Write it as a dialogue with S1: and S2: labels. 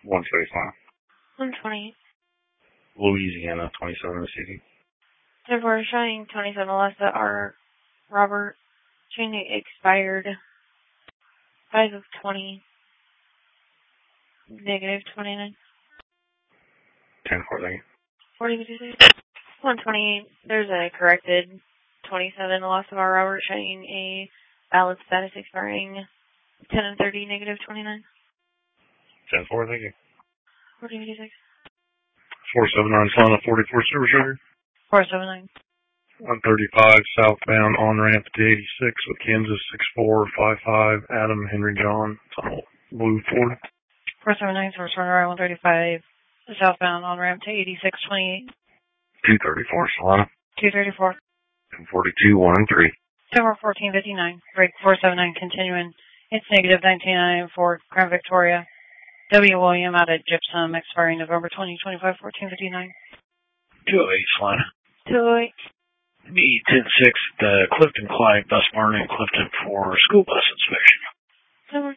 S1: 135.
S2: 120.
S1: Louisiana, 27 City.
S2: Therefore, showing 27 Alessa R. Robert, showing expired 5 of 20, negative 29.
S1: 10-4, thank you.
S2: 4056. 128. There's a corrected 27 Alessa R. Robert, showing a valid status expiring 10 and 30, negative 29.
S1: 10-4, thank you.
S2: 4056.
S1: 479 Solana, 44 Service Record.
S2: 479.
S1: 135 southbound on ramp to 86 with Kansas 6455 Adam Henry John Tunnel Blue Ford.
S2: 479 Source Runner 135 southbound on ramp to 8628.
S1: 234 Solana.
S2: 234.
S1: 42 1 and 3.
S2: Tower 1459. Break 479 continuing. It's negative 19 for Grand Victoria. W. William out at Gypsum expiring November 2025 1459.
S3: 208 Solana.
S2: 208.
S3: B 106 the Clifton Clyde bus barn in Clifton for school bus inspection.